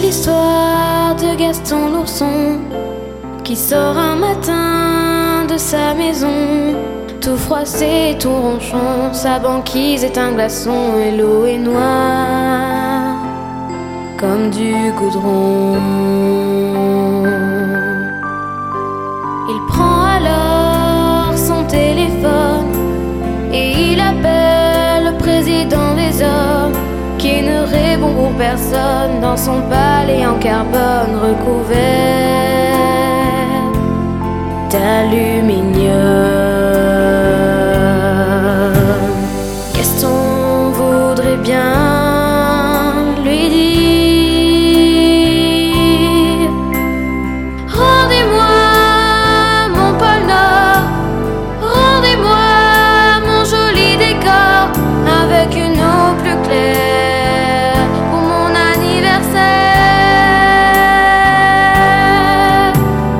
l'histoire de Gaston l'ourson qui sort un matin de sa maison, tout froissé, tout ronchon. Sa banquise est un glaçon et l'eau est noire comme du goudron. Il prend alors son téléphone et il appelle le président des hommes, qui ne répond pour personne dans son palais en carbone recouvert d'aluminium. Gaston voudrait bien lui dire: rendez-moi mon pôle Nord, rendez-moi mon joli décor avec une eau plus claire pour mon anniversaire.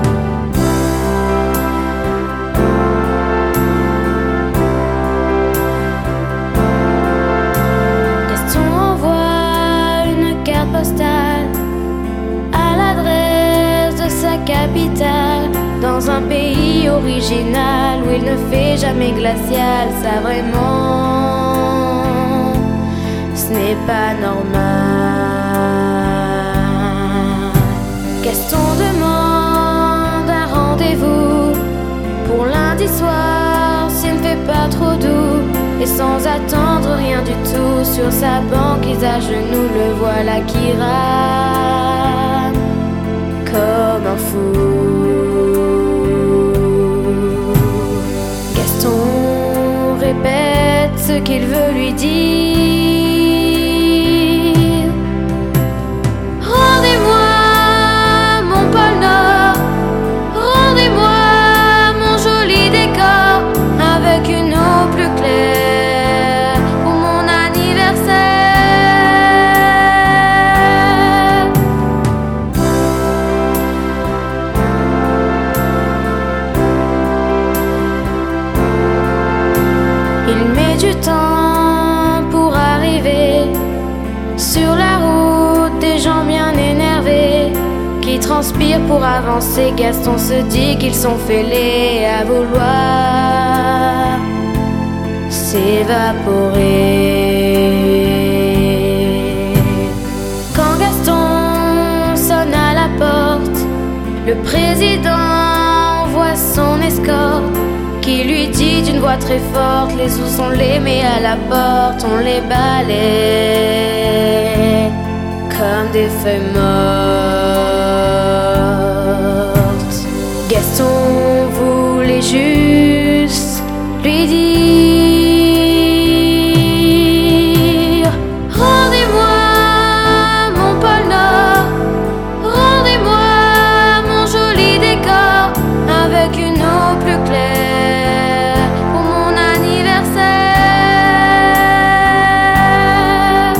Gaston envoie une carte postale à l'adresse de sa capitale, dans un pays original où il ne fait jamais glacial. Ça vraiment, ce n'est pas normal. Gaston demande un rendez-vous pour lundi soir s'il ne fait pas trop doux, et sans attendre rien du tout, sur sa banquise à genoux, le voilà qui rame comme un fou. Gaston répète ce qu'il veut lui dire: rendez-moi mon pôle Nord, rendez-moi mon joli décor avec une eau plus claire pour mon anniversaire. Il met du temps pour arriver sur la route, des gens bien énervés qui transpirent pour avancer. Gaston se dit qu'ils sont fêlés à vouloir s'évaporer. Quand Gaston sonne à la porte, le président envoie son escorte, qui lui dit d'une voix très forte: les sous on les met à la porte, on les balaie comme des feuilles mortes. Gaston voulait juste lui dire: rendez-moi mon pôle Nord, rendez-moi mon joli décor avec une eau plus claire pour mon anniversaire.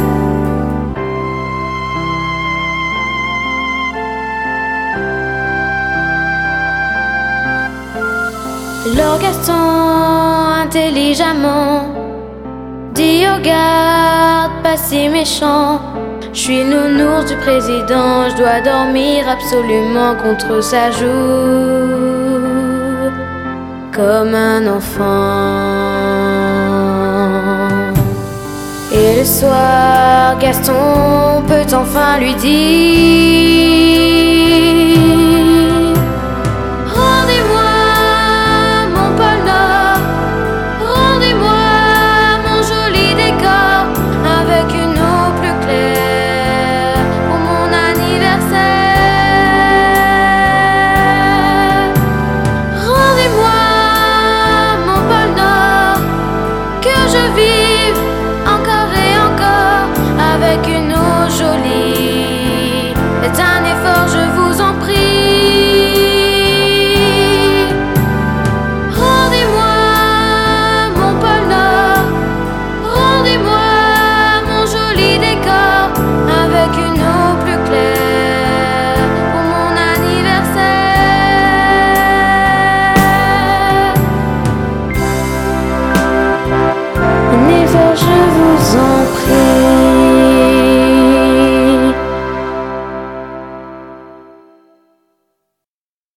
Alors Gaston intelligemment dit aux gardes: pas si méchant, je suis le nounours du président, je dois dormir absolument contre sa joue comme un enfant. Et le soir, Gaston peut enfin lui dire: